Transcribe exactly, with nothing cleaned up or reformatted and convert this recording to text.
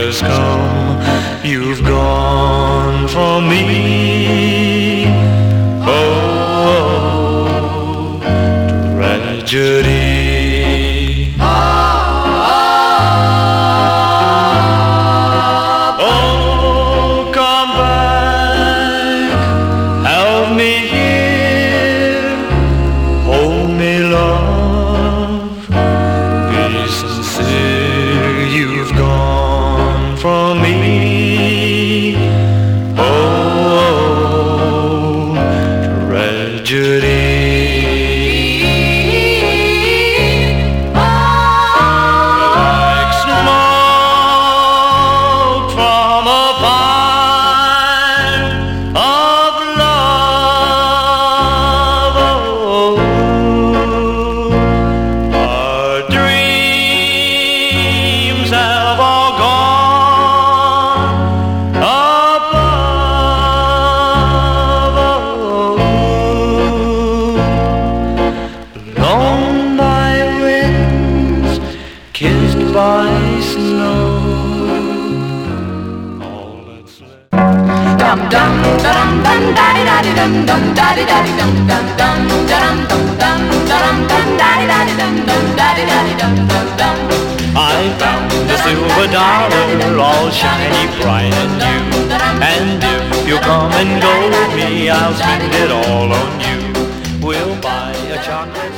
has come, you've gone from me. Oh, tragedy. Oh, come back, help me here, hold me, love, be sincere. You've gone from me. Oh, tragedy. Like smoke from a fire of love. Oh, our dreams have all gone above. Blown by winds, kissed by snow. All that's left. Dum dum dum dum daddy daddy dum dum daddy daddy dum dum dum dum dum dum dum dum daddy daddy dum dum daddy daddy dum dum dum. I found a silver dollar, all shiny, bright and new. And if you come and go with me, I'll spend it all on you. We'll buy a chocolate